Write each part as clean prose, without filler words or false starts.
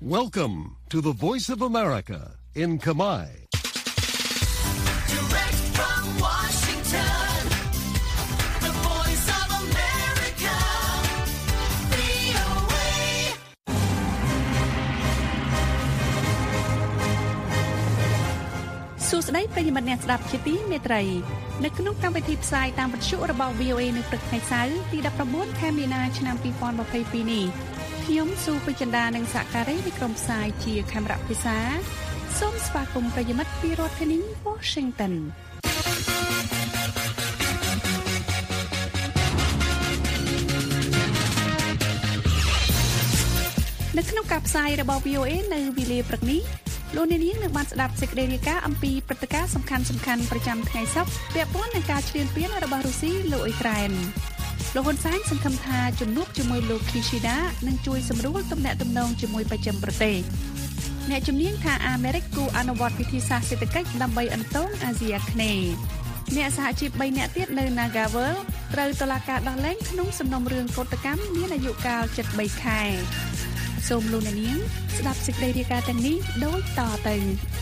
Welcome to the Voice of America in Kamai. Direct from Washington, the Voice of America, VOA. សួស្តីប្រិយមិត្តអ្នកស្ដាប់ជាទីមេត្រីនៅក្នុងកម្មវិធីផ្សាយតាមវិទ្យុរបស់ VOA នៅព្រឹកថ្ងៃសៅរ៍ទី19 ខែមីនាឆ្នាំ2022នេះខ្ញុំស៊ូពេជ្រចិន្តានិងសហការីនៃក្រុមផ្សាយជាខេមរៈភាសាសូមស្វាគមន៍ប្រិយមិត្តពីរដ្ឋធានី Washington នៅក្នុងការផ្សាយរបស់ VOA នៅវេលាព្រឹកនេះលោកអ្នកនាងនឹងបានស្ដាប់សេចក្តីរាយការណ៍អំពីព្រឹត្តិការណ៍សំខាន់ៗប្រចាំថ្ងៃសុក្រពាក់ព័ន្ធនឹងការឈ្លានពានរបស់រុស្ស៊ីលើអ៊ុយក្រែនលោកហ៊ុនសែនសង្ឃឹមថាជំនួបជាមួយលោក Kishida នឹងជួយសម្រួលទំនាក់ទំនងជាមួយបច្ចឹមប្រទេសអ្នកជំនាញថាអាមេរិកគូអនុវត្តវិធីសាស្ត្រសេដ្ឋកិច្ចដើម្បីអន្តងអាស៊ីអាគ្នេយ៍អ្នកសហជីព3នាក់ទៀតនៅ Nagavel ត្រូវតុលាការដោះលែងក្នុងសំណុំរឿងកូដកម្មមានអាយុកាល73ខែសូមលោកអ្នកនាងស្ដាប់សេចក្តីរាយការណ៍ទាំងនេះដូចតទៅ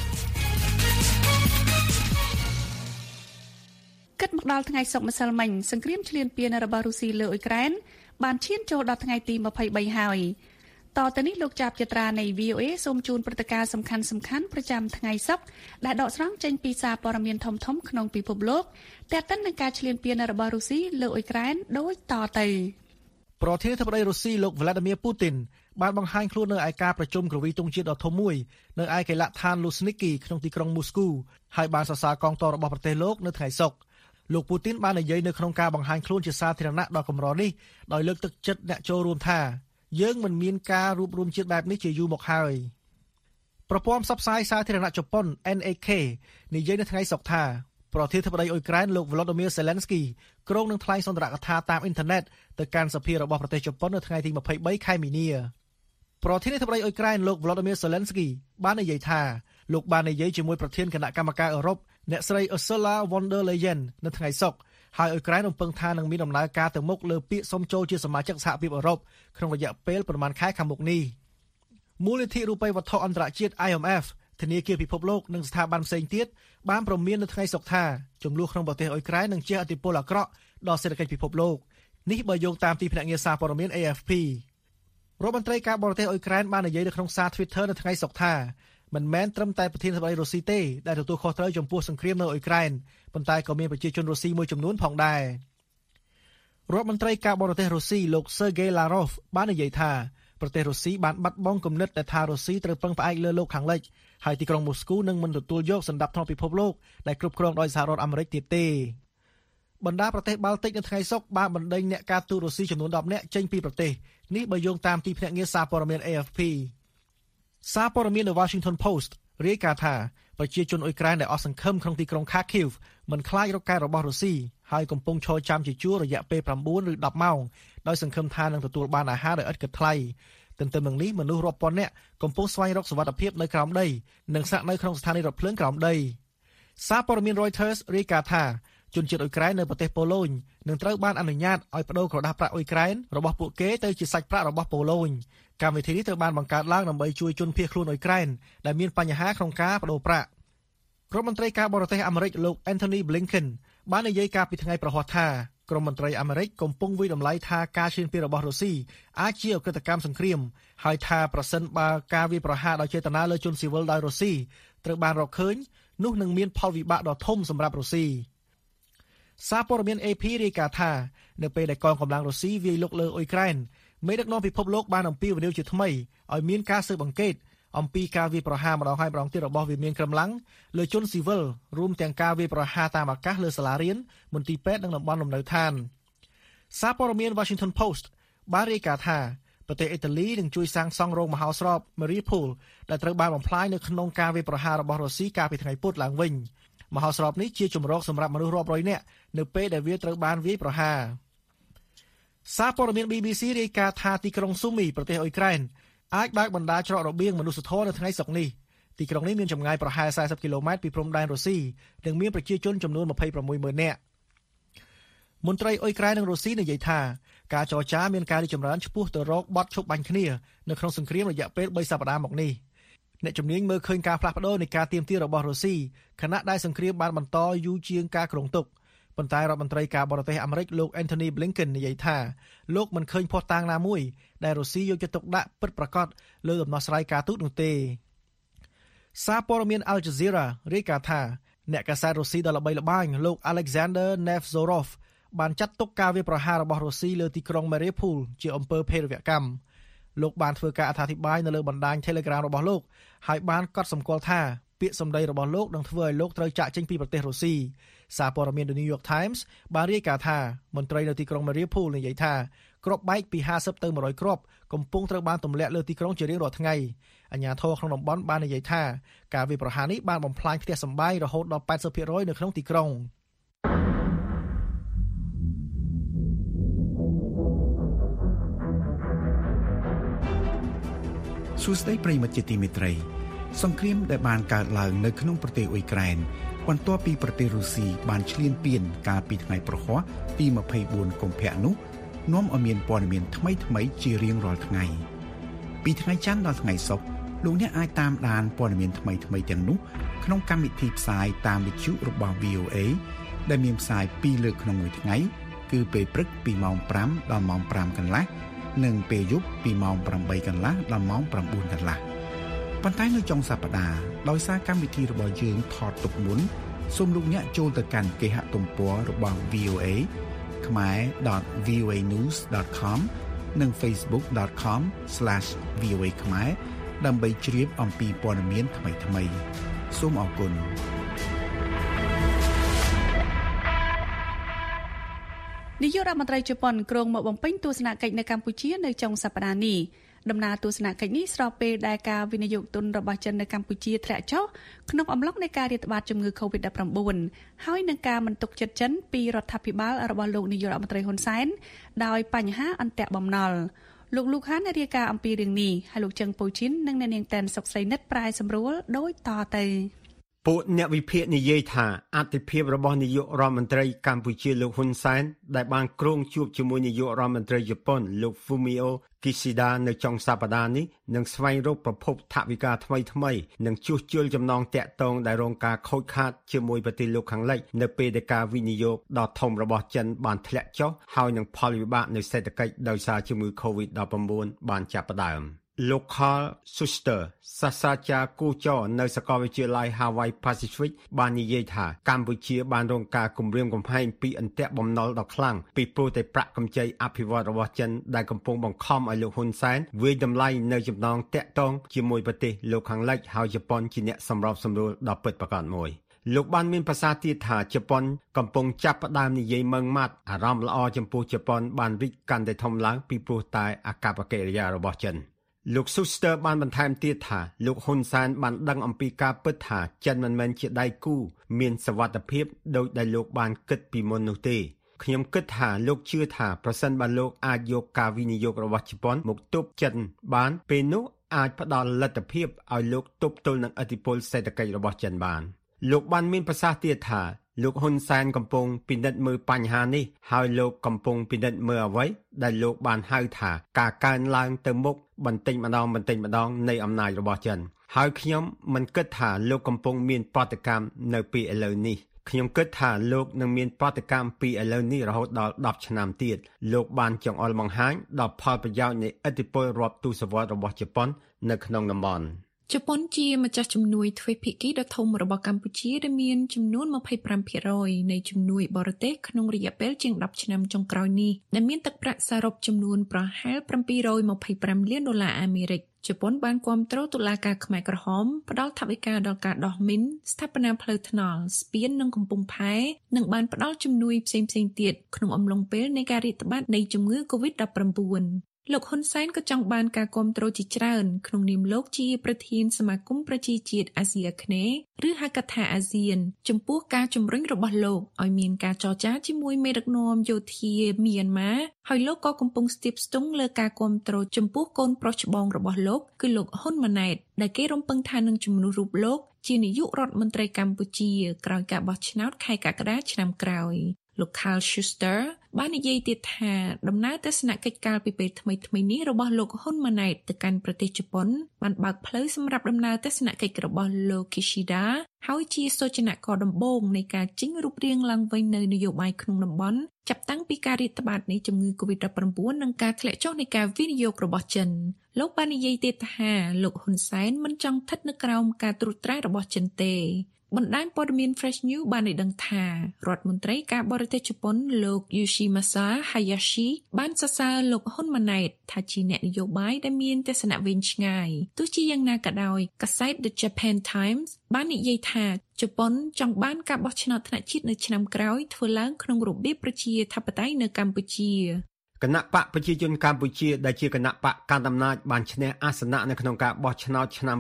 គិតមកដល់ថ្ងៃសុក្រម្សិលមិញសង្គ្រាមឈ្លានពានរបស់រុស្ស៊ីលើអ៊ុយក្រែនបានឈានចូលដល់ថ្ងៃទី23ហើយតទៅនេះលោកចាប់ចត្រានៃ VOA សូមជូនព្រឹត្តិការណ៍សំខាន់ៗប្រចាំថ្ងៃសុក្រដែលដកស្រង់ចេញពីសារព័ត៌មានធំៗក្នុងពិភពលោកទាក់ទិននឹងការឈ្លានពានរបស់រុស្ស៊ីលើអ៊ុយក្រែនដូចតទៅប្រធានាធិបតីរុស្ស៊ីលោក Vladimir Putin បានបង្ហាញខ្លួននៅឯការប្រជុំគ្រវីទង់ជាតិដ៏ធំមួយនៅឯកីឡដ្ឋាន Luzhniki ក្នុងទីក្រុង Moscow ហើយបានសរសើរកងទ័ពរបស់ប្រទេសលោកនៅថ្ងៃសុក្រលោក Putin បាននិយាយនៅក្នុងការបង្ហាញខ្លួនជាសាធារណៈដ៏កម្រនេះដោយលើកទឹកចិត្តអ្នកចូលរួមថាយើងមិនមានការរួបរวมជាតិបែបនេះជាយូរមកហើយប្រព័ន្ធផ្សព្វផ្សាយសាធារណៈជប៉ុន NHK និយាយនៅថ្ងៃសុក្រថាប្រធានាធិបតីអ៊ុយក្រែនលោក Volodymyr Zelensky គ្រងនឹងថ្លែងសុន្ទរកថាតាមអ៊ីនធឺណិតទៅកាន់សភារបស់ប្រទេសជប៉ុននៅថ្ងៃទី23ខែមីនាប្រធានាធិបតីអ៊ុយក្រែនលោក Volodymyr Zelensky បាននិយាយថាលោកបាននិយាយជាមួយប្រធានគណៈកម្មការអឺរ៉ុបអ្នកស្រី Ursula von der Leyen នៅថ្ងៃសុក្រហើយអ៊ុយក្រែនរំពឹងថានឹងមានដំណើរការទៅមុខលើពាក្យសុំចូលជាសមាជិកសហភាពអឺរ៉ុបក្នុងរយៈពេលប្រមាណខែខាងមុខនេះមូលនិធិរូបិយវត្ថុអន្តរជាតិ IMF ធនាគារពិភពលោកនិងស្ថាប័នផ្សេងទៀតបានព្រមាននៅថ្ងៃសុក្រថាចំនួនក្នុងប្រទេសអ៊ុយក្រែននឹងជះឥទ្ធិពលអាក្រក់ដល់សេដ្ឋកិច្ចពិភពលោកនេះបើយោងតាមទីភ្នាក់ងារសារព័ត៌មាន AFP រដ្ឋមន្ត្រីការបរទេសអ៊ុយក្រែនបាននិយាយនៅក្នុងសារ Twitter នៅថ្ងៃសុក្រថាមិនមែនត្រឹមតែប្រធានាធិបតីរុស្ស៊ីទេដែលទទួលខុសត្រូវចំពោះសង្គ្រាមនៅអ៊ុយក្រែនប៉ុន្តែក៏មានប្រជាជនរុស្ស៊ីមួយចំនួនផងដែររដ្ឋមន្ត្រីការបរទេសរុស្ស៊ីលោក Sergei Lavrov បាននិយាយថាប្រទេសរុស្ស៊ីបានបាត់បង់គំនិតដែលថារុស្ស៊ីត្រូវពឹងផ្អែកលើលោកខាងលិចហើយទីក្រុងមូស្គូនឹងមិនទទួលយកសណ្ដាប់ធ្នាប់ពិភពលោកដែលគ្រប់គ្រងដោយសហរដ្ឋអាមេរិកទៀតទេបណ្ដាប្រទេសបាល់ទិកនៅថ្ងៃសុក្របានបណ្ដេញអ្នកការទូតរុស្ស៊ីចំនួន10នាក់ចេញពីប្រទេសនេះបើយោងតាមទីភ្នាក់ងារសារព័ត៌មាន AFP សារព័ត៌មាន The Washington Post រាយការណ៍ថាប្រជាជនអ៊ុយក្រែនដែលអស់សង្ឃឹមក្នុងទីក្រុង Kharkiv មិនខ្លាចរកកែរបស់រុស្ស៊ីហើយកំពុងឈរចាំជាជួររយៈពេល9ឬ10ម៉ោងដោយសង្ឃឹមថានឹងទទួលបានអាហារដោយឥតគិតថ្លៃទន្ទឹមនឹងនេះមនុស្សរាប់ពាន់នាក់កំពុងស្វែងរកសុវត្ថិភាពនៅក្រោមដីនិងស្នាក់នៅក្នុងស្ថានីយរថភ្លើងក្រោមដីសារព័ត៌មាន Reuters រាយការណ៍ថាជនជាតិអ៊ុយក្រែននៅប្រទេសប៉ូឡូញនឹងត្រូវបានអនុញ្ញាតឲ្យប្តូរក្រដាសប្រាក់អ៊ុយក្រែនរបស់ពួកគេទៅជាសាច់ប្រាក់របស់ប៉ូឡូញកម្មវិធីនេះត្រូវបានបង្កើតឡើងដើម្បីជួយជនភៀសខ្លួនអ៊ុយក្រែនដែលមានបញ្ហាក្នុងការប្តូរប្រាក់រដ្ឋមន្ត្រីការបរទេសអាមេរិកលោក Anthony Blinken បាននិយាយកាលពីថ្ងៃប្រហ័សថាក្រុមមន្ត្រីអាមេរិកកំពុងវិយតម្លៃថាការឈ្លានពានរបស់រុស្ស៊ីអាចជាអក្រិតកម្មសង្គ្រាមហើយថាប្រសិនបើការវាយប្រហារដោយចេតនាលើជនស៊ីវិលដោយរុស្ស៊ីត្រូវបានរកឃើញនោះនឹងមានផលវិបាកដ៏ធំសម្រាប់រុស្ស៊ីសារព័ត៌មាន AP រាយការណ៍ថានៅពេលដែលកងកម្លាំងរុស្ស៊ីវាយលុកលើអ៊ុយក្រែនមេដឹកនាំពិភពលោកបានអំពាវនាវជាថ្មីឲ្យមានការស៊ើបអង្កេតអំពីការវាយប្រហារម្ដងហើយម្ដងទៀតរបស់វាមានក្រំឡាំងលើជនស៊ីវិលរួមទាំងការវាយប្រហារតាមអាកាសលើសាលារៀនមន្ទីរពេទ្យនិងតំបន់លំនៅឋានសារព័ត៌មាន Washington Post បានរាយការណ៍ថាប្រទេសអ៊ីតាលីនឹងជួយសាងសង់រោងមហោស្រព Mariupol ដែលត្រូវបានបំផ្លាញនៅក្នុងការវាយប្រហាររបស់រុស្ស៊ីកាលពីថ្ងៃពុធឡើងវិញមហោស្រពនេះជាជំរកសម្រាប់មនុស្សរាប់រយនាក់នៅពេលដែលវាត្រូវបានវាយប្រហារសារព័ត៌មាន BBC រាយការណ៍ថាទីក្រុងស៊ូមីប្រទេសអ៊ុយក្រែនអាចបើកបណ្ដាច្រករបៀងមនុស្សធម៌នៅថ្ងៃសុក្រនេះទីក្រុងនេះមានចម្ងាយប្រហែល40គីឡូម៉ែត្រពីព្រំដែនរុស្ស៊ីនិងមានប្រជាជនចំនួន 26,000 នាក់មន្ត្រីអ៊ុយក្រែននិងរុស្ស៊ីនិយាយថាការចរចាមានការរីកចម្រើនឆ្ពោះទៅរកបទឈប់បាញ់គ្នានៅក្នុងសង្គ្រាមរយៈពេល3សប្តាហ៍មកនេះអ្នកជំនាញមើលឃើញការផ្លាស់ប្ដូរនៃការទាមទាររបស់រុស្ស៊ីខណៈដែលសង្គ្រាមបានបន្តយូរជាងការគ្រោងទុកប៉ុន្តែរដ្ឋមន្ត្រីការបរទេសអាមេរិកលោក Anthony Blinken និយាយថាលោកមិនឃើញភស្តុតាងណាមួយដែលរុស្ស៊ីយកចិត្តទុកដាក់ពិតប្រាកដលើដំណោះស្រាយការទូតនោះទេសារព័ត៌មាន Al Jazeera រាយការណ៍ថាអ្នកកាសែតរុស្ស៊ីដ៏ល្បីល្បាញលោក Alexander Nevzorov បានចាត់ទុកការវាយប្រហាររបស់រុស្ស៊ីលើទីក្រុង Mariupol ជាអំពើភេរវកម្មលោកបានធ្វើការអត្ថាធិប្បាយនៅលើបណ្ដាញ Telegram របស់លោកហើយបានកត់សម្គាល់ថាពាក្យសម្ដីរបស់លោកនឹងធ្វើឲ្យលោកត្រូវចាកចេញពីប្រទេសរុស្ស៊ីសារព័ត៌មាន The New York Times បានរាយការណ៍ថាមន្ត្រីនៅទីក្រុង Mariupol និយាយថាគ្រាប់បែកពី50ទៅ100គ្រាប់កំពុងត្រូវបានទម្លាក់លើទីក្រុងជារៀងរាល់ថ្ងៃអាជ្ញាធរក្នុងតំបន់បាននិយាយថាការវាយប្រហារនេះបានបំផ្លាញផ្ទះសម្បែងរហូតដល់ 80% នៅក្នុងទីក្រុងសួស្តីប្រិយមិត្តជាទីមេត្រីសង្គ្រាមដែលបានកើតឡើងនៅក្នុងប្រទេសអ៊ុយក្រែនបន្ទាប់ពីប្រទេសរុស្ស៊ីបានឈ្លានពានកាលពីថ្ងៃប្រហ័សទី24កុម្ភៈនោះនាំឲ្យមានព័ត៌មានថ្មីៗជារៀងរាល់ថ្ងៃពីថ្ងៃច័ន្ទដល់ថ្ងៃសុក្រលោកអ្នកអាចតាមដានព័ត៌មានថ្មីៗទាំងនោះក្នុងកម្មវិធីផ្សាយតាមវិទ្យុរបស់ VOA ដែលមានផ្សាយ2លើកក្នុងមួយថ្ងៃគឺពេលព្រឹកពីម៉ោង5ដល់ម៉ោង5កន្លះនិងពេលយប់ពីម៉ោង8កន្លះដល់ម៉ោង9កន្លះប៉ុន្តែនៅចុងសប្តាហ៍ដោយសារកម្មវិធីរបស់យើងថតទុកមុនសូមលោកអ្នកចូលទៅកាន់គេហទំព័ររបស់ VOA khmer.voanews.com និង facebook.com/voa khmer ដើម្បីជ្រាបអំពីព័ត៌មានថ្មីៗសូមអរគុណនាយករដ្ឋមន្ត្រីជប៉ុនក្រុងមកបំពេញទស្សនកិច្ចនៅកម្ពុជានៅចុងសប្តាហ៍នេះដំណើរទស្សនកិច្ចនេះស្របពេលដែលការវិនិយោគទុនរបស់ចិននៅកម្ពុជាធ្លាក់ចុះក្នុងអំឡុងនៃការរាតត្បាតជំងឺ Covid-19 ហើយនឹងការមិនទុកចិត្តចិនពីរដ្ឋាភិបាលរបស់លោកនាយករដ្ឋមន្ត្រីហ៊ុនសែនដោយបញ្ហាអន្តៈបំណុលលោកហានរាយការណ៍អំពីរឿងនេះហើយលោកជឹងពូជីននិងអ្នកនាងតែនសុកស្រីនិតប្រាយសម្រួលដូចតទៅពួកអ្នកវិភាគនិយាយថាអតិភិបរបស់នាយករដ្ឋមន្ត្រីកម្ពុជាលោកហ៊ុនសែនដែលបានគ្រងជួបជាមួយនាយករដ្ឋមន្ត្រីជប៉ុនលោក Fumio Kishida នៅចុងសប្តាហ៍នេះនឹងស្វែងរកប្រភពថវិកាថ្មីៗនិងជួសជុលចំណងតាក់ទងដែលរងការខូចខាតជាមួយប្រទេសលោកខាងលិចនៅពេលដែលការវិនិយោគដ៏ធំរបស់ចិនបានធ្លាក់ចុះហើយនឹងផលវិបាកនៃសេដ្ឋកិច្ចដោយសារជំងឺ Covid-19 បានចាប់ផ្ដើមលោក Carl Schuster សាស្ត្រាចារ្យគូចរនៅសាកលវិទ្យាល័យ Hawaii Pacific បាននិយាយថាកម្ពុជាបានរងការគំរាមកំហែងពីអន្តៈបំណុលដ៏ខ្លាំងពីព្រោះតែប្រាក់កម្ចីអភិវឌ្ឍរបស់ចិនដែលកំពុងបង្ខំឲ្យលោកហ៊ុនសែនវាយតម្លៃនៅចំណងតាក់ទងជាមួយប្រទេសលោកខាងលិចហើយជប៉ុនជាអ្នកសម្របសម្រួលដ៏ពិតប្រាកដមួយលោកបានមានប្រសាសន៍ទៀតថាជប៉ុនកំពុងចាប់ផ្ដើមនិយាយម៉ឺងម៉ាត់អារម្មណ៍ល្អចំពោះជប៉ុនបានរីកកាន់តែធំឡើងពីព្រោះតែអាកប្បកិរិយារបស់ចិនលោក Schuster បានបន្ថែមទៀតថាលោកហ៊ុនសែនបានដឹងអំពីការពិតថាចិនមិនមែនជាដៃគូមានសុវត្ថិភាពដោយដែលលោកបានគិតពីមុននោះទេខ្ញុំគិតថាលោកជឿថាប្រសិនបើលោកអាចយកការវិនិយោគរបស់ជប៉ុនមកទប់ចិនបានពេលនោះអាចផ្ដល់លទ្ធភាពឲ្យលោកទប់ទល់នឹងឥទ្ធិពលសេដ្ឋកិច្ចរបស់ចិនបានលោកបានមានប្រសាសន៍ទៀតថាលោកហ៊ុនសែនកំពុងពិនិត្យមើលបញ្ហានេះហើយលោកកំពុងពិនិត្យមើលអ្វីដែលលោកបានហៅថាការកើនឡើងទៅមុខបន្តិចម្ដងនៃអំណាចរបស់ចិនហើយខ្ញុំមិនគិតថាលោកកំពុងមានប្រតិកម្មនៅពីឥឡូវនេះខ្ញុំគិតថាលោកនឹងមានប្រតិកម្មពីឥឡូវនេះរហូតដល់10ឆ្នាំទៀតលោកបានចង្អុលបង្ហាញដល់ផលប្រយោជន៍នៃឥទ្ធិពលរាប់ទសវត្សរ៍របស់ជប៉ុននៅក្នុងតំបន់ជប៉ុនជាម្ចាស់ជំនួយទ្វេភាគីដ៏ធំរបស់កម្ពុជាដែលមានចំនួន 25% នៃជំនួយបរទេសក្នុងរយៈពេលជាង10ឆ្នាំចុងក្រោយនេះដែលមានទឹកប្រាក់សរុបចំនួនប្រហែល$725 លានអាមេរិកជប៉ុនបានគាំទ្រតុលាការខ្មែរក្រហមផ្ដល់ថវិកាដល់ការដោះមីនស្ថាបនាផ្លូវថ្នល់ស្ពាននិងកំពង់ផែនិងបានផ្ដល់ជំនួយផ្សេងៗទៀតក្នុងអំឡុងពេលនៃការរាតត្បាតនៃជំងឺ Covid-19លោកហ៊ុនសែនក៏ចង់បានការគាំទ្រជាច្រើនក្នុងនាមលោកជាប្រធានសមាគមប្រជាជាតិអាស៊ីអាគ្នេយ៍ឬហៅកាត់ថាអាស៊ានចំពោះការជំរុញរបស់លោកឲ្យមានការចរចាជាមួយមេដឹកនាំយោធាមីយ៉ាន់ម៉ាហើយលោកក៏កំពុងស្ទាបស្ទង់លើការគាំទ្រចំពោះកូនប្រុសច្បងរបស់លោកគឺលោកហ៊ុនម៉ាណែតដែលគេរំពឹងថានឹងជំនួសរូបលោកជានាយករដ្ឋមន្ត្រីកម្ពុជាក្រោយការបោះឆ្នោតខែកក្កដាឆ្នាំក្រោយលោក Carl Schuster បាននិយាយទៀតថាដំណើរទស្សនកិច្ចកាលពីពេលថ្មីៗនេះរបស់លោកហ៊ុនម៉ាណែតទៅកាន់ប្រទេសជប៉ុនបានបើកផ្លូវសម្រាប់ដំណើរទស្សនកិច្ចរបស់លោក Kishida ហើយជាសូចនាករដំបូងនៃការជិញរូបរាងឡើងវិញនៅនយោបាយក្នុងតំបន់ចាប់តាំងពីការរាតត្បាតនៃជំងឺ COVID-19 និងការធ្លាក់ចុះនៃការវិនិយោគរបស់ចិនលោកបាននិយាយទៀតថាលោកហ៊ុនសែនមិនចង់ស្ថិតនៅក្រោមការត្រួតត្រែរបស់ចិនទេបណ្ដាញព័ត៌មាន Fresh News បានឲ្យដឹងថារដ្ឋមន្ត្រីការបរទេសជប៉ុនលោក Yoshimasa Hayashi បានសរសើរលោកហ៊ុនម៉ាណែតថាជាអ្នកនយោបាយដែលមានទស្សនវិជ្ជាឆ្ងាយទោះជាយ៉ាងណាក៏ដោយកាសែត The Japan Times បាននិយាយថាជប៉ុនចង់បានការបោះឆ្នោតថ្នាក់ជាតិនៅឆ្នាំក្រោយធ្វើឡើងក្នុងរបៀបប្រជាធិបតេយ្យនៅកម្ពុជាគណៈបកប្រជាជនកម្ពុជាដែលជាគណៈបកកណ្ដាលអំណាចបានឈ្នះអាសនៈនៅក្នុងការបោះឆ្នោតឆ្នាំ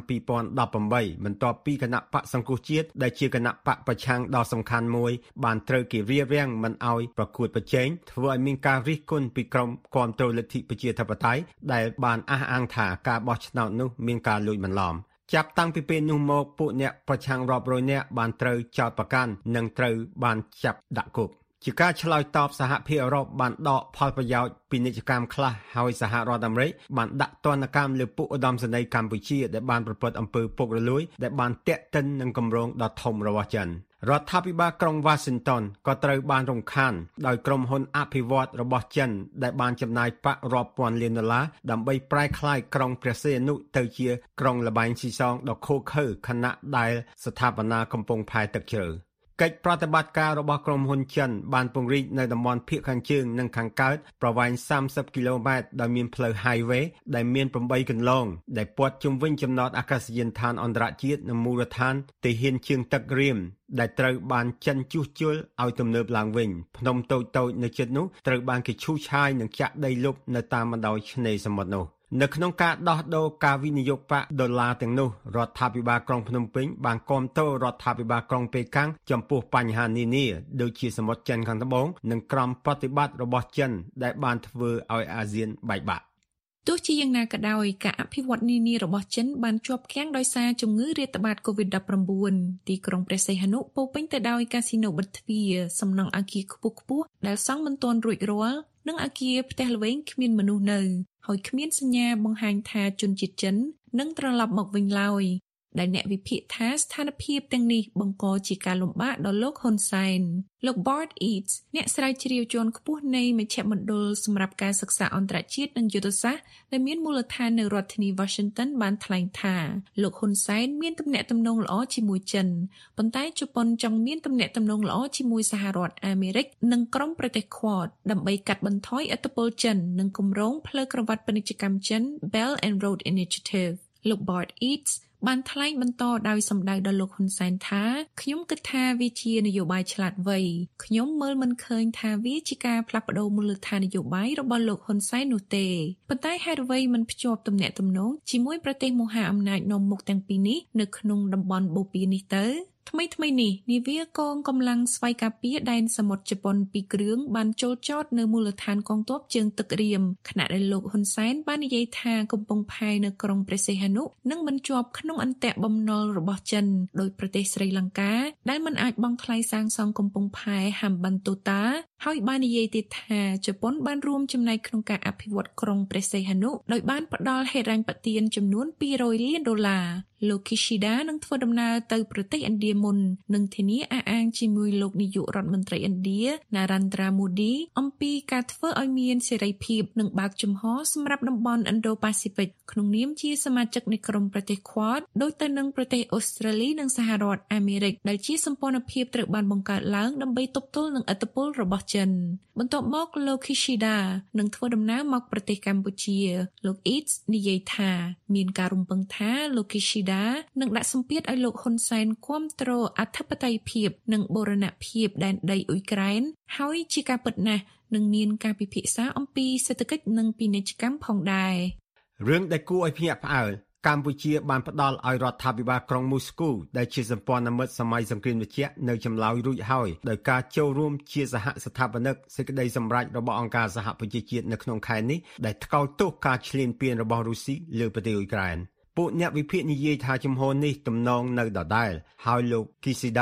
2018បន្ទាប់ពីគណៈបកសង្គ្រោះជាតិដែលជាគណៈបកប្រឆាំងដ៏សំខាន់មួយបានត្រូវគេរារាំងមិនឲ្យប្រកួតប្រជែងធ្វើឲ្យមានការរិះគន់ពីក្រុមគាំទ្រលទ្ធិប្រជាធិបតេយ្យដែលបានអះអាងថាការបោះឆ្នោតនោះមានការលួចបន្លំចាប់តាំងពីពេលនោះមកពួកអ្នកប្រឆាំងរាប់រយនាក់បានត្រូវចោទប្រកាន់និងត្រូវបានចាប់ដាក់គុកជាការឆ្លើយតបសហភាពអឺរ៉ុបបានដកផលប្រយោជន៍ពាណិជ្ជកម្មខ្លះហើយសហរដ្ឋអាមេរិកបានដាក់ទណ្ឌកម្មលើពួកឧត្តមសេនីយ៍កម្ពុជាដែលបានប្រព្រឹត្តអំពើពុករលួយដែលបានទាក់ទិននឹងគម្រោងដ៏ធំរបស់ចិនរដ្ឋាភិបាលក្រុង Washington ក៏ត្រូវបានរំខានដោយក្រុមហ៊ុនអភិវឌ្ឍន៍របស់ចិនដែលបានចំណាយប្រាក់រាប់ពាន់លានដុល្លារដើម្បីប្រែក្លាយក្រុងព្រះសីហនុទៅជាក្រុងល្បែងស៊ីសងដ៏ឃោរឃៅខណៈដែលស្ថាបនាកំពុងផែទឹកជ្រៅកិច្ចប្រតិបត្តិការរបស់ក្រុមហ៊ុនចិនបានពង្រីកនៅតំបន់ភាគខាងជើងនិងខាងកើតប្រវែង30គីឡូម៉ែត្រដោយមានផ្លូវ highway ដែលមាន8គន្លងដែលព័ទ្ធជុំវិញចំណតអាកាសយានដ្ឋានអន្តរជាតិនិងមូលដ្ឋានទាហានជើងទឹករៀមដែលត្រូវបានចិនជួសជុលឲ្យទំនើបឡើងវិញភ្នំតូចៗនៅជិតនោះត្រូវបានគេឈូសឆាយនិងចាក់ដីលុបនៅតាមបណ្ដោយឆ្នេរសមុទ្រនោះនៅក្នុងការដោះដូរការវិនិយោគប្រាក់ដុល្លារទាំងនោះរដ្ឋាភិបាលក្រុងភ្នំពេញបានគាំទ្ររដ្ឋាភិបាលក្រុងប៉េកាំងចំពោះបញ្ហានានាដូចជាសមុទ្រចិនខាងត្បូងនិងក្រមប្រតិបត្តិរបស់ចិនដែលបានធ្វើឲ្យអាស៊ានបែកបាក់ទោះជាយ៉ាងណាក៏ដោយការអភិវឌ្ឍនានារបស់ចិនបានជាប់គាំងដោយសារជំងឺរាតត្បាត COVID-19 ទីក្រុងព្រះសីហនុពោពេញទៅដោយកាស៊ីណូបិទទ្វារសំណង់អគារខ្ពស់ៗដែលសង់មិនទាន់រួចរាល់និងអគារផ្ទះល្វែងគ្មានមនុស្សនៅហើយគ្មានសញ្ញាបង្ហាញថាជនជាតិចិននឹងត្រឡប់មកវិញឡើយដែលអ្នកវិភាគថាស្ថានភាពទាំងនេះបង្កជាការលំបាកដល់លោកហ៊ុនសែនលោក Bart Eads អ្នកស្រាវជ្រាវជាន់ខ្ពស់នៃមជ្ឈមណ្ឌលសម្រាប់ការសិក្សាអន្តរជាតិនិងយុទ្ធសាស្ត្រដែលមានមូលដ្ឋាននៅរដ្ឋធានី Washington បានថ្លែងថាលោកហ៊ុនសែនមានទំនាក់ទំនងល្អជាមួយចិនប៉ុន្តែជប៉ុនចង់មានទំនាក់ទំនងល្អជាមួយសហរដ្ឋអាមេរិកនិងក្រុមប្រទេស Quad ដើម្បីកាត់បន្ថយឥទ្ធិពលចិននិងគម្រោងផ្លូវក្រវ៉ាត់ពាណិជ្ជកម្មចិន Belt and Road Initiative លោក Bart Eadsបានថ្លែងបន្តដោយសម្ដៅដល់លោកហ៊ុនសែនថាខ្ញុំគិតថាវាជានយោបាយឆ្លាតវៃខ្ញុំមើលមិនឃើញថាវាជាការផ្លាស់ប្ដូរមូលដ្ឋាននយោបាយរបស់លោកហ៊ុនសែននោះទេប៉ុន្តែហេតុអ្វីមិនភ្ជាប់ទំនាក់ទំនងជាមួយប្រទេសមហាអំណាចនាំមុខទាំងពីរនេះនៅក្នុងតំបន់បូព៌ានេះទៅថ្មីនេះនាវាកងកម្លាំងស្វ័យការពារដែនសមុទ្រជប៉ុន2គ្រឿងបានចូលចតនៅមូលដ្ឋានកងទ័ពជើងទឹករៀមខណៈដែលលោកហ៊ុនសែនបាននិយាយថាកំពង់ផែនៅក្រុងព្រះសីហនុនឹងមិនជាប់ក្នុងអន្ទាក់បំណុលរបស់ចិនដោយប្រទេសស្រីលង្កាដែលមិនអាចបង់ថ្លៃសាងសង់កំពង់ផែហាំបានតូតាហើយបាននិយាយទៀតថាជប៉ុនបានរួមចំណែកក្នុងការអភិវឌ្ឍក្រុងព្រះសីហនុដោយបានផ្ដល់ហិរញ្ញប្បទានចំនួន$200លានលោក Kishida នឹងធ្វើដំណើរទៅប្រទេសឥណ្ឌាមុននិងធានាអះអាងជាមួយលោកនាយករដ្ឋមន្ត្រីឥណ្ឌា Narendra Modi អំពីការធ្វើឲ្យមានសេរីភាពនិងបើកចំហសម្រាប់តំបន់ Indo-Pacific ក្នុងនាមជាសមាជិកនៃក្រុមប្រទេស Quad ដូចទៅនឹងប្រទេសអូស្ត្រាលីនិងសហរដ្ឋអាមេរិកដែលជាសម្ព័ន្ធភាពត្រូវបានបង្កើតឡើងដើម្បីទប់ទល់នឹងឥទ្ធិពលរបស់ចិនបន្ទាប់មកលោក Kishida នឹងធ្វើដំណើរមកប្រទេសកម្ពុជាលោក Eads និយាយថាមានការរំពឹងថាលោក Kishida នឹងដាក់សម្ពាធឲ្យលោកហ៊ុនសែនគាំទ្រអធិបតេយ្យភាពនិងបូរណភាពដែនដីអ៊ុយក្រែនហើយជាការពិតណាស់នឹងមានការពិភាក្សាអំពីសេដ្ឋកិច្ចនិងពាណិជ្ជកម្មផងដែររឿងដែលគួរឲ្យភ្ញាក់ផ្អើលកម្ពុជាបានផ្ដល់ឲ្យរដ្ឋាភិបាលក្រុងមូស្គូដែលជាសម្ព័ន្ធមិត្តសម័យសង្គ្រាមត្រជាក់នៅចម្លើយរួចហើយដោយការចូលរួមជាសហស្ថាបនិកសេចក្តីសម្រេចរបស់អង្គការសហប្រជាជាតិនៅក្នុងខែនេះដែលថ្កោលទោសការឈ្លានពានរបស់រុស្ស៊ីលើប្រទេសអ៊ុយក្រែនពួកអ្នកវិភាគនិយាយថាជំហរនេះទំនងនៅដដែលហើយលោក Kishida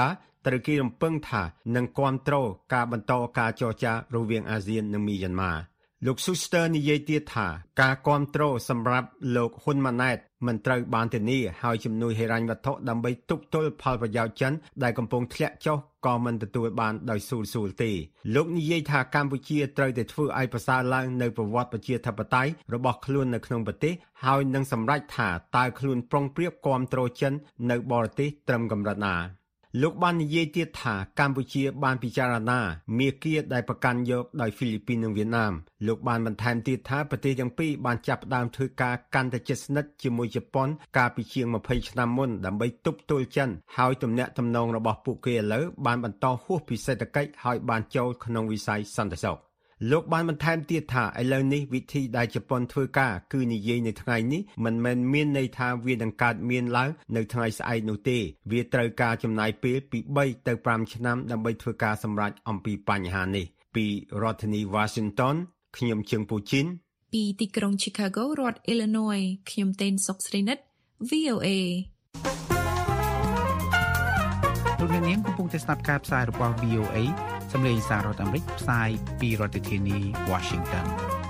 ត្រូវគេរំពឹងថានឹងគាំទ្រការបន្តការចរចារវាងអាស៊ាននិងមីយ៉ាន់ម៉ាលោក Schuster និយាយទៀតថាការគាំទ្រសម្រាប់លោកហ៊ុនម៉ាណែតមិនត្រូវបានធានាហើយជំនួយហិរញ្ញវត្ថុដើម្បីទប់ទល់ផលប្រយោជន៍ចិនដែលកំពុងធ្លាក់ចុះក៏មិនទទួលបានដោយស្រួលទេលោកនិយាយថាកម្ពុជាត្រូវតែធ្វើឲ្យប្រសើរឡើងនៅប្រវត្តិប្រជាធិបតេយ្យរបស់ខ្លួននៅក្នុងប្រទេសហើយនឹងសម្រេចថាតើខ្លួនប្រុងប្រៀបគាំទ្រចិននៅបរទេសត្រឹមកម្រិតណាលោកបាននិយាយទៀតថាកម្ពុជាបានពិចារណាមាគ៌ាដែលប្រកាន់យកដោយហ្វីលីពីននិងវៀតណាមលោកបានបន្ថែមទៀតថាប្រទេសទាំងពីរបានចាប់ផ្ដើមធ្វើការកាន់តែជិតស្និទ្ធជាមួយជប៉ុនកាលពីជាង20ឆ្នាំមុនដើម្បីទប់ទល់ចិនហើយទំនាក់ទំនងរបស់ពួកគេឥឡូវបានបន្តហួសពីសេដ្ឋកិច្ចហើយបានចូលក្នុងវិស័យសន្តិសុខលោកបានបន្ថែមទៀតថាឥឡូវនេះវិធីដែលជប៉ុនធ្វើការគឺនិយាយនៅថ្ងៃនេះមិនមែនមានន័យថាវានឹងកើតមានឡើងនៅថ្ងៃស្អែកនោះទេវាត្រូវការចំណាយពេលពី3ទៅ5ឆ្នាំដើម្បីធ្វើការសម្រេចអំពីបញ្ហានេះពីរដ្ឋធានី Washington ខ្ញុំជើងពូជីនពីទីក្រុង Chicago រដ្ឋ Illinois ខ្ញុំតេនសុកស្រីនិត VOA លោកអ្នកនាងកំពុងតែស្ដាប់ការផ្សាយរបស់ VOA សម្លេងសាររដ្ឋអាមេរិកផ្សាយពីរដ្ឋធានី Washington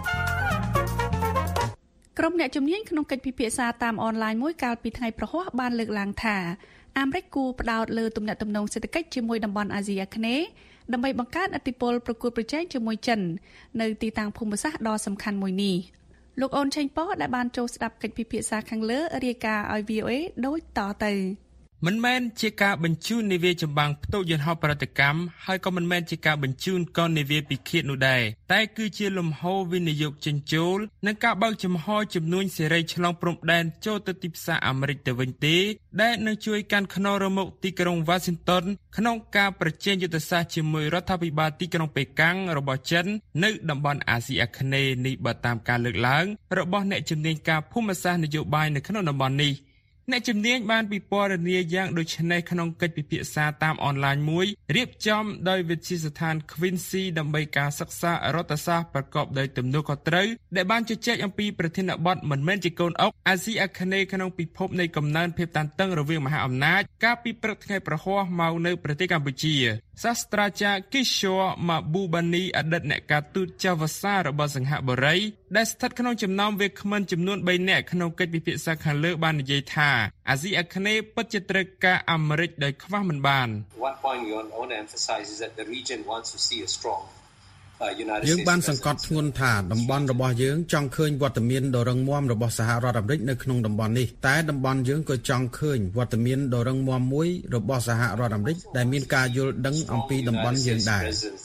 ក្រុមអ្នកជំនាញក្នុងកិច្ចពិភាក្សាតាមអនឡាញមួយកាលពីថ្ងៃប្រហ័សបានលើកឡើងថាអាមេរិកគួរផ្ដោតលើទំនាក់ទំនងសេដ្ឋកិច្ចជាមួយតំបន់អាស៊ីអាគ្នេយ៍ដើម្បីបង្កើនឥទ្ធិពលប្រកួតប្រជែងជាមួយចិននៅទីតាំងភូមិសាស្ត្រដ៏សំខាន់មួយនេះលោកអូនឆេងប៉ដែលបានចូលស្ដាប់កិច្ចពិភាក្សាខាងលើរាយការណ៍ឲ្យ VOA ដូចតទៅមិនមែនជាការបញ្ជូននាវាចម្បាំងផ្ទុកយន្តហោះប្រតិកម្មហើយក៏មិនមែនជាការបញ្ជូនកូននាវាពិឃាតនោះដែរតែគឺជាលំហូរវិនិយោគចិញ្ចោលនិងការបើកចំហជំនួញសេរីឆ្លងព្រំដែនចូលទៅទីផ្សារអាមេរិកទៅវិញទេដែលនឹងជួយកាន់ខ្នងរមុខទីក្រុង Washington ក្នុងការប្រជែងយុទ្ធសាស្ត្រជាមួយរដ្ឋាភិបាលទីក្រុងប៉េកាំងរបស់ចិននៅតំបន់អាស៊ីអាគ្នេយ៍នេះបើតាមការលើកឡើងរបស់អ្នកជំនាញការភូមិសាស្ត្រនយោបាយនៅក្នុងតំបន់នេះអ្នកជំនាញបានពិពណ៌នាយ៉ាងដូចនេះក្នុងកិច្ចពិភាក្សាតាមអនឡាញមួយរៀបចំដោយវិទ្យាស្ថាន Quincy ដើម្បីការសិក្សារដ្ឋសាស្ត្រប្រកបដោយទំនួលខុសត្រូវដែលបានជជែកអំពីប្រធានបទមិនមែនជាកូនអុកអាស៊ីអាគ្នេយ៍ក្នុងពិភពនៃកំណើនភាពតានតឹងរវាងមហាអំណាចកាលពីព្រឹកថ្ងៃប្រហ័សមកនៅប្រទេសកម្ពុជាសាស្ត្រាចារ្យ Kishore Mahbubani អតីតអ្នកការទូតចៅវសារបស់សិង្ហបុរីដែលស្ថិតក្នុងចំណោមវាគ្មិនចំនួន3នាក់ក្នុងកិច្ចពិភាក្សាខាងលើបាននិយាយថាអាស៊ីអាគ្នេយ៍ពិតជាត្រូវការអាមេរិកដោយខ្វះមិនបាន One point you want to emphasize is that the region wants to see a strong យើងបានសង្កត់ធ្ងន់ថាតំបន់របស់យើងចង់ឃើញវត្តមានដ៏រឹងមាំរបស់សហរដ្ឋអាមេរិកនៅក្នុងតំបន់នេះតែតំបន់យើងក៏ចង់ឃើញវត្តមានដ៏រឹងមាំមួយរបស់សហរដ្ឋអាមេរិកដែលមានការយល់ដឹងអំពីតំបន់យើងដែរ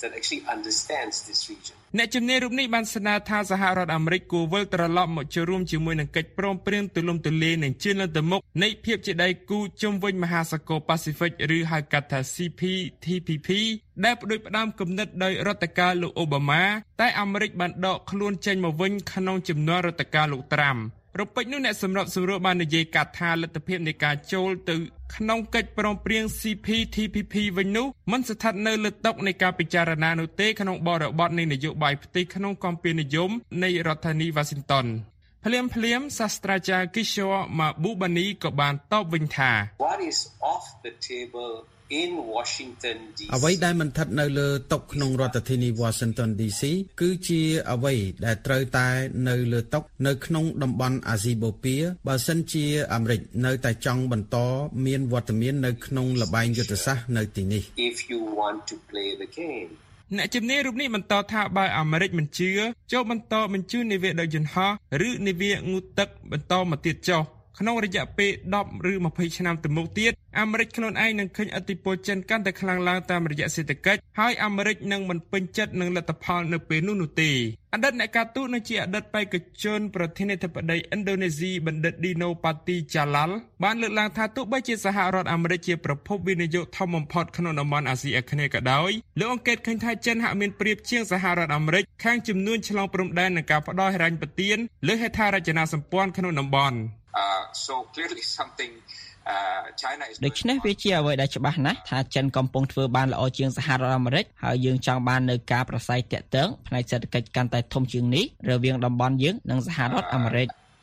អ្នកជំនាញរូបនេះបានស្នើថាសហរដ្ឋអាមេរិកគួរវិលត្រឡប់មកចូលរួមជាមួយនឹងកិច្ចព្រមព្រៀងទូលំទូលាយនិងជឿនលឿនទៅមុខនៃភាពជាដៃគូជុំវិញមហាសាគរប៉ាស៊ីហ្វិកឬហៅកាត់ថា CPTPP ដែលផ្ដួចផ្ដើមគំនិតដោយរដ្ឋការលោកអូបាម៉ាតែអាមេរិកបានដកខ្លួនចេញមកវិញក្នុងជំនួយរដ្ឋការលោកត្រាំរពេចនោះអ្នកសម្របសម្រួលបាននិយាយកាត់ថាលទ្ធភាពនៃការចូលទៅក្នុងកិច្ចព្រមព្រៀង CPTPP វិញនោះមិនស្ថិតនៅលើតុនៃការពិចារណានោះទេក្នុងបរិបទនៃនយោបាយផ្ទៃក្នុងគម្ពីរនិយមនៃរដ្ឋធានី Washington ភ្លាមសាស្ត្រាចារ្យ Kishore Mahbubani ក៏បានតបវិញថា What is off the table in Washington DC អ្វីដែលមិនស្ថិតនៅលើតុក្នុងរដ្ឋធានី Washington DC គឺជាអ្វីដែលត្រូវតែនៅលើតុនៅក្នុងតំបន់អាស៊ីបូព៌ាបើសិនជាអាមេរិកនៅតែចង់បន្តមានវត្តមាននៅក្នុងល្បែងយុទ្ធសាស្ត្រនៅទីនេះ If you want to play the game អ្នកជំនាញរូបនេះបន្តថាបើអាមេរិកមិនជឿចូលបន្តបញ្ជូននាវាដឹកយន្តហោះឬនាវាងូតទឹកបន្តមកទៀតចុះក្នុងរយៈពេល10ឬ20ឆ្នាំទៅមុខទៀតអាមេរិកខ្លួនឯងនឹងឃើញឥទ្ធិពលចិនកាន់តែខ្លាំងឡើងតាមរយៈសេដ្ឋកិច្ចហើយអាមេរិកនឹងមិនពេញចិត្តនឹងលទ្ធផលនៅពេលនោះទេអតីតអ្នកការទូតនិងជាអតីតបេក្ខជនប្រធានាធិបតីឥណ្ឌូនេស៊ីបណ្ឌិត Dino Patijalal បានលើកឡើងថាទោះបីជាសហរដ្ឋអាមេរិកជាប្រភពវិនិយោគធំបំផុតក្នុងតំបន់អាស៊ីអាគ្នេយ៍ក៏ដោយលោកអង្កេតឃើញថាចិនហាក់មានប្រៀបជាងសហរដ្ឋអាមេរិកខាងជំនួយឆ្លងព្រំដែននិងការផ្ដល់ហិរញ្ញប្បទានលើហេដ្ឋារចនាសម្ព័ន្ធក្នុងតំបន់ So clearly something China is ដូច្នេះវាជាអ្វីដែលច្បាស់ណាស់ថាចិនកំពុងធ្វើបានល្អជាងសហរដ្ឋអាមេរិកហើយយើងចង់បាននៅការប្រស័យតាក់ទងផ្នែកសេដ្ឋកិច្ចកាន់តែធំជាងនេះរវាងតំបន់យើងនិងសហរដ្ឋអាមេរិក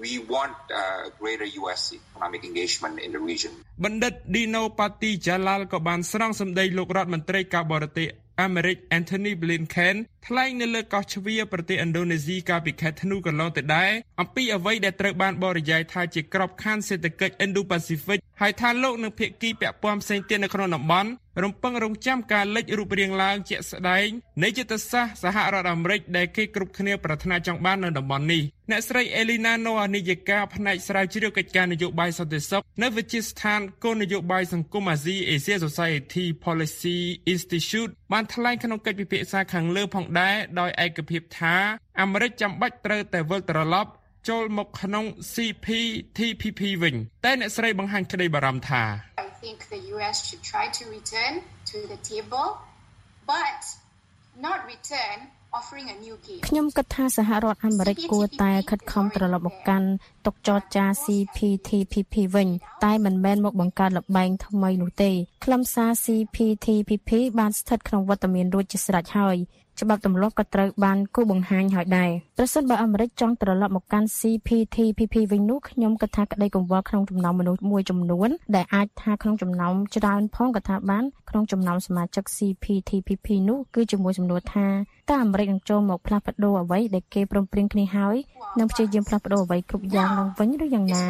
we want greater US economic engagement in the region បណ្ឌិត Dino Patijalal ក៏បានស្រង់សម្ដីលោករដ្ឋមន្ត្រីការបរទេសអាមេរិក Anthony Blinken ថ្លែងនៅលើកោះជ្វាប្រទេសឥណ្ឌូនេស៊ីកាលពីខែធ្នូកន្លងទៅដែរអំពីអ្វីដែលត្រូវបានបរិយាយថាជាក្របខ័ណ្ឌសេដ្ឋកិច្ច Indo-Pacific ហើយថាលោកនិងភាគីពាក់ព័ន្ធផ្សេងទៀតនៅក្នុងតំបន់រំពឹងរង់ចាំការលេចរូបរាងឡើងជាក់ស្ដែងនៃយុទ្ធសាស្ត្រសហរដ្ឋអាមេរិកដែលគេគ្រប់គ្នាប្រាថ្នាចង់បាននៅតំបន់នេះអ្នកស្រី Elena Noah នាយិកាផ្នែកស្រាវជ្រាវកិច្ចការនយោបាយសន្តិសុខនៅវិទ្យាស្ថានគោលនយោបាយសង្គមអាស៊ី Asia Society Policy Institute បានថ្លែងក្នុងកិច្ចពិភាក្សាខាងលើផងដែរដោយឯកភាពថាអាមេរិកចាំបាច់ត្រូវតែវិលត្រឡប់ចូលមកក្នុង CPTPP វិញតែអ្នកស្រីបង្ហាញក្តីបារម្ភថា I think the US should try to return to the table but not return offering a new game ខ្ញុំគិតថាសហរដ្ឋអាមេរិកគួរតែខិតខំត្រឡប់មកកាន់តុចរចា CPTPP វិញតែមិនមែនមកបង្កើតល្បែងថ្មីនោះទេខ្លឹមសារ CPTPP បានស្ថិតក្នុងវត្តមានរួចជាស្រេចហើយច្បាប់ទម្លាប់ក៏ត្រូវបានគូបង្ហាញហើយដែរប្រសិនបើអាមេរិកចង់ត្រឡប់មកកាន់ CPTPP វិញនោះខ្ញុំគិតថាក្តីកង្វល់ក្នុងចំណោមមនុស្សមួយចំនួនដែលអាចថាក្នុងចំណោមច្រើនផងក៏ថាបានក្នុងចំណោមសមាជិក CPTPP នោះគឺជាមួយសំណួរថាតើអាមេរិកនឹងចូលមកផ្លាស់ប្ដូរអ្វីដែលគេព្រមព្រៀងគ្នាហើយនិងព្យាយាមផ្លាស់ប្ដូរអ្វីគ្រប់យ៉ាងឡើងវិញឬយ៉ាងណា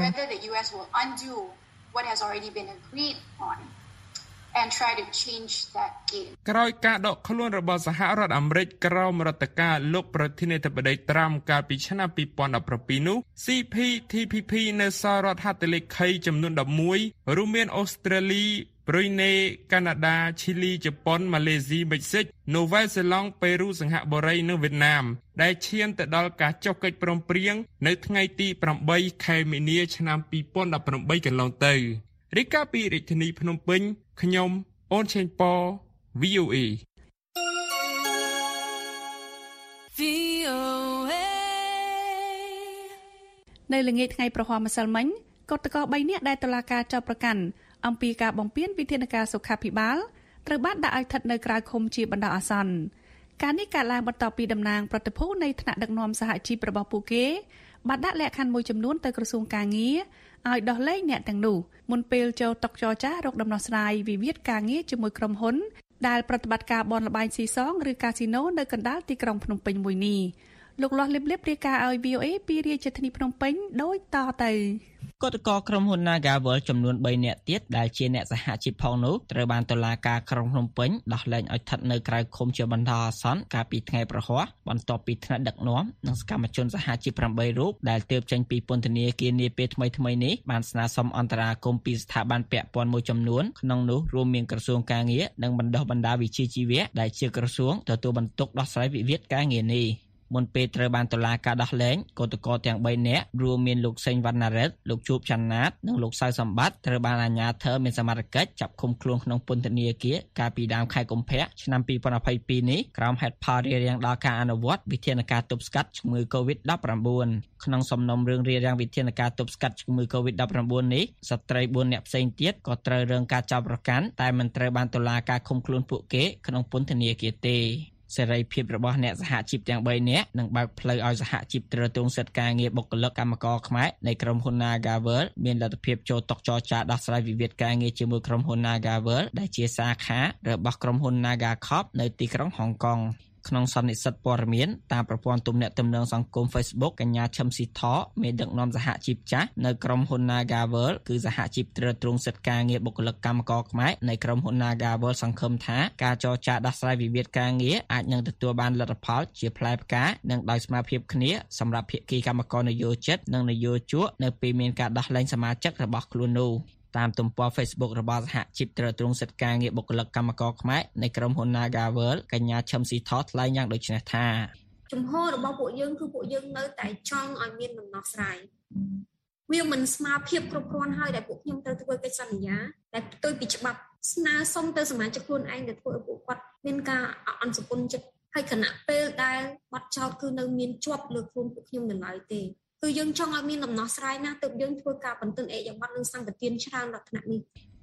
what has already been agreed on and try to change that game ក្រោយការដកខ្លួនរបស់សហរដ្ឋអាមេរិកក្រោមរដ្ឋការលោកប្រធានាធិបតីត្រាំកាលពីឆ្នាំ2017នោះ CPTPP នៅសហរដ្ឋហត្ថលេខីចំនួន11រួមមានអូស្ត្រាលីប្រ៊ុយណេកាណាដាឈីលីជប៉ុនម៉ាឡេស៊ីមិចស៊ិកនូវែលសេឡង់ប៉េរូសិង្ហបុរីនិងវៀតណាមដែលឈានទៅដល់ការចុះកិច្ចព្រមព្រៀងនៅថ្ងៃទី8ខែមីនាឆ្នាំ2018កន្លងទៅរាយការណ៍ពីរាជធានីភ្នំពេញខ្ញុំអូនឆេងប៉ VOA នៅល្ងាចថ្ងៃប្រហ័សម្សិលមិញកុតកោ3នាក់ដែលតុលាការចោទប្រកាន់អំពីការបំពានវិធានការសុខាភិបាលត្រូវបានដាក់ឲ្យស្ថិតនៅក្រៅឃុំជាបណ្ដោះអាសន្នការនេះកើតឡើងបន្ទាប់ពីតំណាងប្រតិភូនៃថ្នាក់ដឹកនាំសហជីពរបស់ពួកគេបានដាក់លក្ខខណ្ឌមួយចំនួនទៅក្រសួងការងារឲ្យដោះលែងអ្នកទាំងនោះមុនពេលចូលតុចរចារកដំណោះស្រាយវិវាទការងារជាមួយក្រុមហ៊ុនដែលប្រតិបត្តិការបនលបែងស៊ីសងឬកាស៊ីណូនៅកណ្ដាលទីក្រុងភ្នំពេញមួយនេះលោកលាស់លៀបរាយការណ៍ឲ្យ VOA ពីរាជធានីភ្នំពេញដូចតទៅគឧតកោក្រុមហ៊ុន Nagavel ចំនួន3នាក់ទៀតដែលជាអ្នកសហជីពផងនោះត្រូវបានតុលាការក្រុងភ្នំពេញដោះលែងឲ្យស្ថិតនៅក្រៅឃុំជាបណ្ដោះអាសន្នកាលពីថ្ងៃប្រហ័សបន្ទាប់ពីថ្នាក់ដឹកនាំនិងសកម្មជនសហជីព8រូបដែលទើបចេញពីពន្ធនាគារនាពេលថ្មីៗនេះបានស្នើសុំអន្តរាគមន៍ពីស្ថាប័នពាក់ព័ន្ធមួយចំនួនក្នុងនោះរួមមានក្រសួងការងារនិងបណ្ដុះបណ្ដាលវិជ្ជាជីវៈដែលជាក្រសួងទទួលបន្ទុកដោះស្រាយវិវាទការងារនេះមុនពេលត្រូវបានតុលាការដោះលែងគឧតកោទាំង3នាក់រួមមានលោកសេងវណ្ណារិទ្ធលោកជួបច័ន្ទណាតនិងលោកសៅសម្បត្តិត្រូវបានអាជ្ញាធរមានសមត្ថកិច្ចចាប់ឃុំខ្លួនក្នុងពន្ធនាគារកាលពីដើមខែកុម្ភៈឆ្នាំ2022នេះក្រោមហេតុផលរារាំងដល់ការអនុវត្តវិធានការទប់ស្កាត់ជំងឺ Covid-19 ក្នុងសំណុំរឿងរារាំងវិធានការទប់ស្កាត់ជំងឺ Covid-19 នេះស្ត្រី4នាក់ផ្សេងទៀតក៏ត្រូវរងការចោទប្រកាន់តែមិនត្រូវបានតុលាការឃុំខ្លួនពួកគេក្នុងពន្ធនាគារទេសេរីភាពរបស់អ្នកសហជីពទាំង3នាក់នឹងបើកផ្លូវឲ្យសហជីពទ្រទ្រង់សិទ្ធិការងារបុគ្គលិកកម្មករខ្មែរនៃក្រុមហ៊ុន Nagavel មានលទ្ធភាពចូលតុចរចាដោះស្រាយវិវាទការងារជាមួយក្រុមហ៊ុន Nagavel ដែលជាសាខារបស់ក្រុមហ៊ុន Nagacorp នៅទីក្រុងហុងកុងក្នុងសន្និសីទព័ត៌មានតាមប្រព័ន្ធទំនាក់ទំនងសង្គម Facebook កញ្ញាឈឹមស៊ីថមេដឹកនាំសហជីពចាស់នៅក្រុមហ៊ុន Nagavel គឺសហជីពទ្រទ្រង់សិទ្ធិការងារបុគ្គលិកកម្មករខ្មែរនៃក្រុមហ៊ុន Nagavel សង្ឃឹមថាការចរចាដោះស្រាយវិវាទការងារអាចនឹងទទួលបានលទ្ធផលជាផ្លែផ្កានិងដោយស្មារតីគ្នាសម្រាប់ភាគីកម្មករនយោជិតនិងនយោជកនៅពេលមានការដោះលែងសមាជិករបស់ខ្លួននោះតាមទំព័រ Facebook របស់សហជីពទ្រទ្រង់សិទ្ធិការងារបុគ្គលិកកម្មករខ្មែរនៃក្រុមហ៊ុន Nagavel កញ្ញាឈឹមស៊ីថថ្លែងយ៉ាងដូចនេះថាជំហររបស់ពួកយើងគឺពួកយើងនៅតែចង់ឲ្យមានដំណោះស្រាយវាមិនស្មារតីគ្រប់គ្រាន់ហើយដែលពួកខ្ញុំត្រូវធ្វើកិច្ចសន្យាដែលផ្ទុយពីច្បាប់ស្នើសុំទៅសមាជិកខ្លួនឯងដែលធ្វើឲ្យពួកគាត់មានការអន់សពុនចិត្តហើយគណៈពេលដែលបាត់ចោតគឺនៅមានជាប់លើខ្លួនពួកខ្ញុំនៅឡើយទេគឺយើងចង់ឲ្យមានដំណោះស្រាយណាទើបយើងធ្វើការបន្ទិនអេយ៉ាប័តនិងសម្បទានច្រើនដល់ថ្នាក់នេះ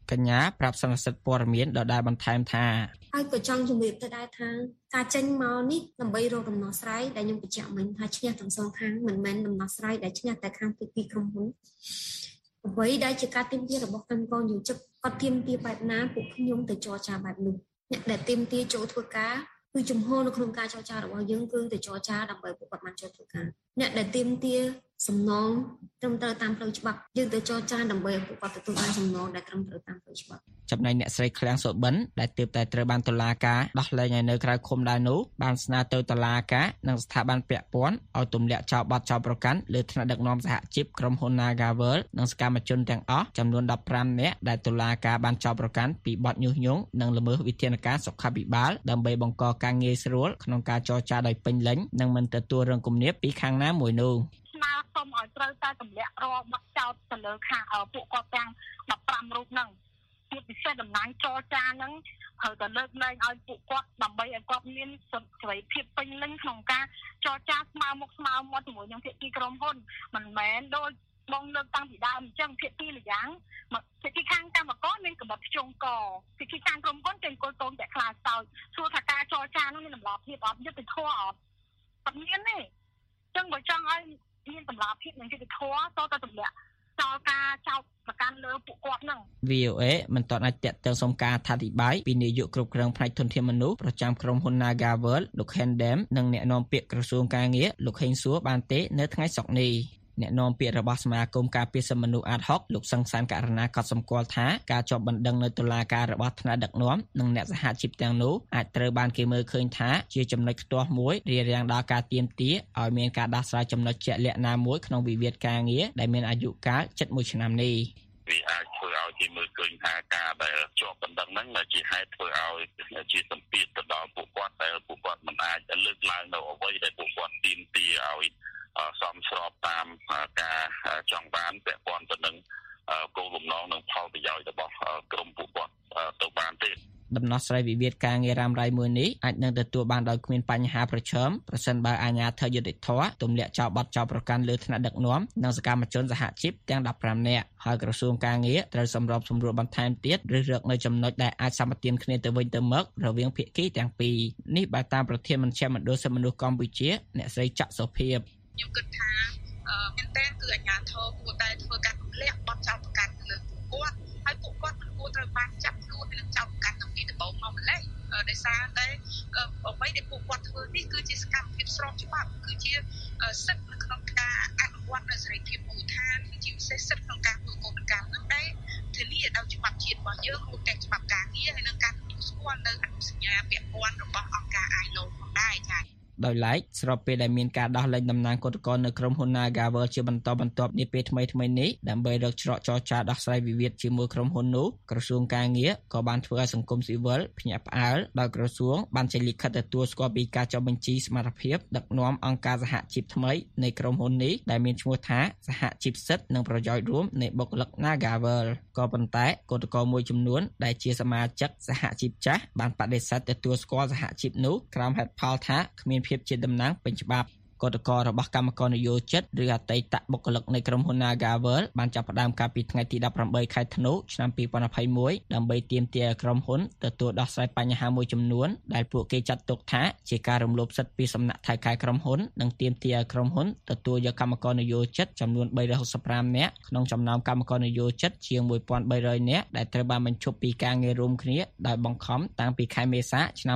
កញ្ញាប្រាប់សន្និសីទព័ត៌មានដដែលបន្ថែមថាហើយក៏ចង់ជំរាបទៅដែរថាការចេញមកនេះដើម្បីរកដំណោះស្រាយដែលខ្ញុំបញ្ជាក់មិញថាឈ្នះទាំងសងខាងមិនមែនដំណោះស្រាយដែលឈ្នះតែខាងពីក្រុមហ៊ុនអ្វីដែលជាការទាមទាររបស់កម្មករយោជិកគាត់ទាមទារបែបណាពួកខ្ញុំទៅចរចាបែបនោះអ្នកដែលទាមទារចូលធ្វើការគឺជំហរនៅក្នុងការចរចារបស់យើងគឺទៅចរចាដើម្បីពួកគាត់បានចូលធ្វើការអ្នកដែលទាមទារសំណងត្រឹមត្រូវតាមផ្លូវច្បាប់យើងទៅចរចាដើម្បីឲ្យពួកគាត់ទទួលបានសំណងដែលត្រឹមត្រូវតាមផ្លូវច្បាប់ចំណែកអ្នកស្រីឃ្លាំងសុបិនដែលទើបតែត្រូវបានតុលាការដោះលែងឲ្យនៅក្រៅឃុំដែរនោះបានស្នើទៅតុលាការនិងស្ថាប័នពាក់ព័ន្ធឲ្យទម្លាក់ចោលបទចោទប្រកាន់លើថ្នាក់ដឹកនាំសហជីពក្រុមហ៊ុន Nagavel និងសកម្មជនទាំងអស់ចំនួន15នាក់ដែលតុលាការបានចោទប្រកាន់ពីបទញុះញង់និងល្មើសវិធានការសុខាភិបាលដើម្បីបង្កការងាយស្រួលក្នុងការចរចាដោយពេញលេញនិងមិនទទួលរងគំនាបពីខាងណាមួយនោះស្នើសុំឲ្យត្រូវតែទម្លាក់រាល់បទចោទទៅលើខាងពួកគាត់ទាំង15រូបហ្នឹងជាពិសេសតំណាងចរចាហ្នឹងត្រូវតែលើកលែងឲ្យពួកគាត់ដើម្បីឲ្យគាត់មានសិទ្ធិសេរីភាពពេញលេញក្នុងការចរចាស្មើមុខស្មើមាត់ជាមួយនឹងភាគីក្រុមហ៊ុនមិនមែនដូចបងលើកតាំងពីដើមអញ្ចឹងភាគីម្យ៉ាងភាគីខាងកម្មករមានកម្រិតខ្ជុំកភាគីខាងក្រុមហ៊ុនចេញគល់តូនតែខ្លាចសោចសួរថាការចរចានោះមានតម្លាភាពអត់យុត្តិធម៌អត់អត់មានទេអញ្ចឹងបើចង់ឲ្យមានតម្លាភាពនិងយុត្តិធម៌តើតើទម្លាក់ចោលការចោទប្រកាន់លើពួកគាត់ហ្នឹង VOA មិនទាន់អាចតាក់ទងសុំការអធិប្បាយពីនាយកគ្រប់គ្រងផ្នែកធនធានមនុស្សប្រចាំក្រុមហ៊ុន Nagavel លោក Hendem និងអ្នកនាំពាក្យក្រសួងការងារលោកហេងសួរបានទេនៅថ្ងៃសុក្រនេះអ្នកនាំពាក្យរបស់សមាគមការពារសិទ្ធិមនុស្សអាតហុកលោកសង្សានករណាក៏សម្គាល់ថាការជាប់បណ្ដឹងនៅតុលាការរបស់ថ្នាក់ដឹកនាំនិងអ្នកសហជីពទាំងនោះអាចត្រូវបានគេមើលឃើញថាជាចំណុចខ្ទាស់មួយរារាំងដល់ការទាមទារឲ្យមានការដោះស្រាយចំណុចជាក់លាក់ណាមួយក្នុងវិវាទការងារដែលមានអាយុកាលជិត1ឆ្នាំនេះវាអាចធ្វើឲ្យគេមើលឃើញថាការដែលជាប់បណ្ដឹងហ្នឹងជាហេតុធ្វើឲ្យជាសម្ពាធទៅដល់ពួកគាត់ដែលពួកគាត់មិនអាចលើកឡើងនៅអ្វីដែលពួកគាត់ទាមទារឲ្យសមស្របតាមការចង់បានពាក់ព័ន្ធទៅនឹងគោលបំណងនិងផលប្រយោជន៍របស់ក្រុមពួកគាត់ទៅបានទេដំណោះស្រាយវិវាទការងាររ៉ាំរ៉ៃមួយនេះអាចនឹងទទួលបានដោយគ្មានបញ្ហាប្រឈមប្រសិនបើអាជ្ញាធរយុតិធធទម្លាក់ចោលបទចោទប្រកាន់លើថ្នាក់ដឹកនាំនិងសកម្មជនសហជីពទាំង15នាក់ហើយក្រសួងការងារត្រូវសម្របសម្រួលបន្ថែមទៀតឬរកនៅចំណុចដែលអាចសម្បទានគ្នាទៅវិញទៅមករវាងភាគីទាំងពីរនេះបើតាមប្រធានមជ្ឈមណ្ឌលសិទ្ធិមនុស្សកម្ពុជាអ្នកស្រីចាក់សុភាពខ្ញុំគិតថាមែនតើគឺអាជ្ញាធរគួរតែធ្វើការទម្លាក់បទចោទប្រកាន់លើពួកគាត់ហើយពួកគាត់មិនគួរត្រូវបានចាប់ខ្លួននៅចោទប្រកាន់តាំងពីដំបូងមកម្ល៉េះដោយសារតែអ្វីដែលពួកគាត់ធ្វើនេះគឺជាសកម្មភាពស្របច្បាប់គឺជាសិទ្ធិនៅក្នុងការអនុវត្តនូវសេរីភាពមូលដ្ឋានគឺជាពិសេសសិទ្ធិក្នុងការធ្វើកោតកម្មនឹងដែរធានាដោយច្បាប់ជាតិរបស់យើងរួមទាំងច្បាប់ការងារហើយនិងការទទួលស្គាល់នៅអនុសញ្ញាពាក់ព័ន្ធរបស់អង្គការ ILO ផងដែរចា៎ដោយឡែកស្របពេលដែលមានការដោះលែងតំណាងគឧតកោនៅក្រុមហ៊ុន Nagavel ជាបន្តបន្ទាប់នាពេលថ្មីៗនេះដើម្បីរកច្រកចរចាដោះស្រាយវិវាទជាមួយក្រុមហ៊ុននោះក្រសួងការងារក៏បានធ្វើឲ្យសង្គមស៊ីវិលភ្ញាក់ផ្អើលដោយក្រសួងបានចេញលិខិតទទួលស្គាល់ពីការចុះបញ្ជីសមត្ថភាពដឹកនាំអង្គការសហជីពថ្មីនៃក្រុមហ៊ុននេះដែលមានឈ្មោះថាសហជីពសិទ្ធិនិងប្រយោជន៍រួមនៃបុគ្គលិក Nagavel ក៏ប៉ុន្តែគឧតកោមួយចំនួនដែលជាសមាជិកសហជីពចាស់បានបដិសេធទទួលស្គាល់សហជីពនោះក្រោមហេតុផលថាគ្មានភាពជាតំណាងពេញច្បាប់គឧតកោរបស់កម្មករនយោជិតឬអតីតបុគ្គលិកនៃក្រុមហ៊ុន Nagavel បានចាប់ផ្ដើមកាលពីថ្ងៃទី18ខែធ្នូឆ្នាំ2021ដើម្បីទាមទារឲ្យក្រុមហ៊ុនទទួលដោះស្រាយបញ្ហាមួយចំនួនដែលពួកគេចាត់ទុកថាជាការរំលោភសិទ្ធិពីសំណាក់ថៅកែក្រុមហ៊ុននិងទាមទារឲ្យក្រុមហ៊ុនទទួលយកកម្មករនយោជិតចំនួន365នាក់ក្នុងចំណោមកម្មករនយោជិតជាង1300នាក់ដែលត្រូវបានបញ្ឈប់ពីការងាររួមគ្នាដោយបង្ខំតាំងពីខែមេសាឆ្នាំ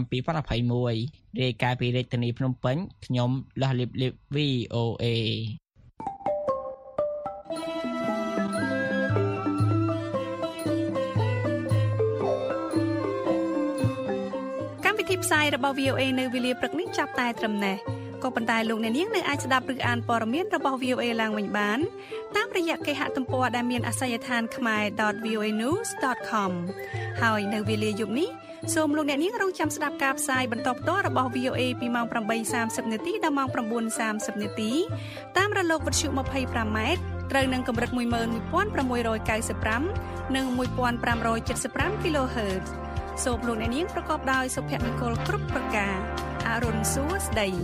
2021រាយការណ៍ពីរាជធានីភ្នំពេញខ្ញុំលះលីប VOA កម្មវិធីផ្សាយរបស់ VOA នៅវេលាព្រឹកនេះចាប់តែត្រឹមនេះក៏ប៉ុន្តែលោកអ្នកនាងនៅអាចស្ដាប់ឬអានព័ត៌មានរបស់ VOA ឡើងវិញបានតាមរយៈគេហទំព័រដែលមានអាសយដ្ឋាន khmer.voanews.com ហើយនៅវេលាយប់នេះសូមលោកអ្នកនាងរងចាំស្ដាប់ការផ្សាយបន្តផ្ទាល់របស់ VOA ពីម៉ោង 8:30 នាទីដល់ម៉ោង 9:30 នាទីតាមរលកវិទ្យុ 25M ត្រូវនឹងកម្រិត 11695 និង 1575 kHz សូមលោកអ្នកនាងប្រកបដោយសុភមង្គលគ្រប់ប្រការអរុនសួស្ដី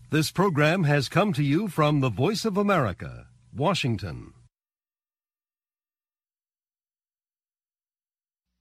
This program has come to you from the Voice of America, Washington.